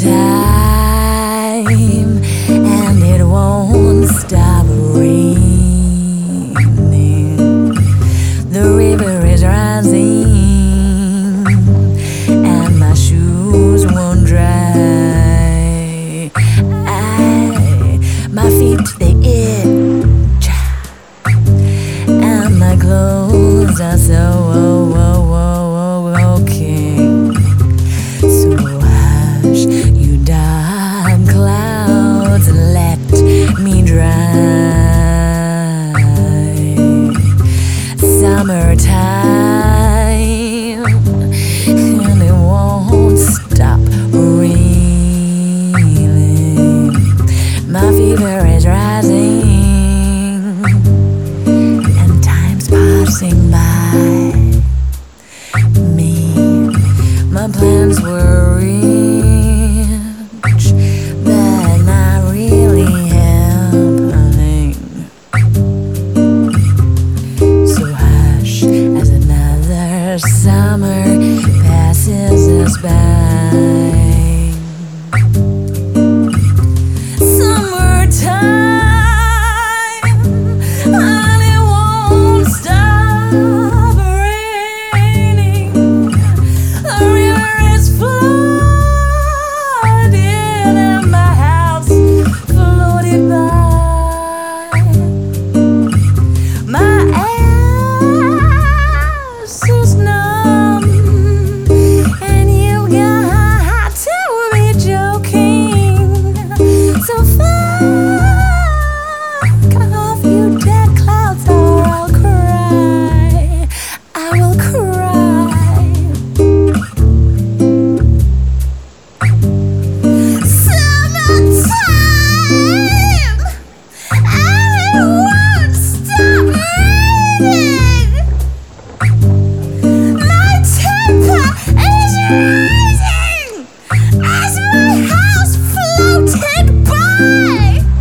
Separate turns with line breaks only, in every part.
time, and it won't stop raining. The river is rising, and my shoes won't dry. My feet, they itch, and my clothes are so king. So hush, you dark clouds, and let me dry. Summertime, and it won't stop raining. My fever is rising, and time's passing by me. My plans were rich, but not really happening. So hush as another summer passes us by. Summertime, and it won't stop raining. The river is flooded, and my house floated by. My ass is numb, and you got to be joking. So fuck off, you dead clouds, or I'll cry. I will cry. Summertime, and it won't stop raining. My temper is rising as my house floated by.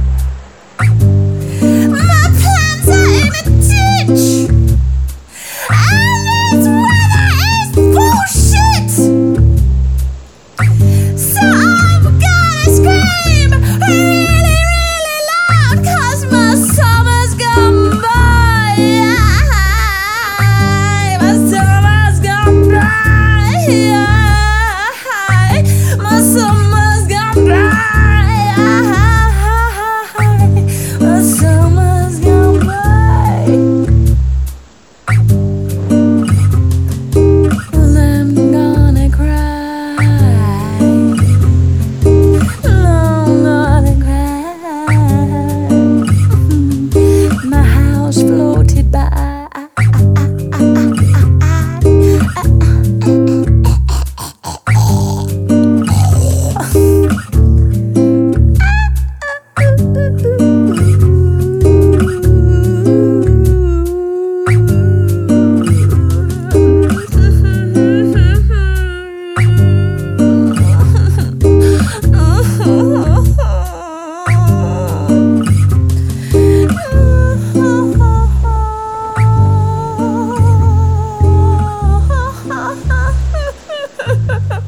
My plans are in a ditch, and this weather is bullshit. So I'm gonna scream really, really loud, 'cause my summer's gone by. My summer's gone by. My summer's gone by. My summer's gone by. Well, I'm gonna cry. I'm gonna cry. My house floated by. Ha ha ha.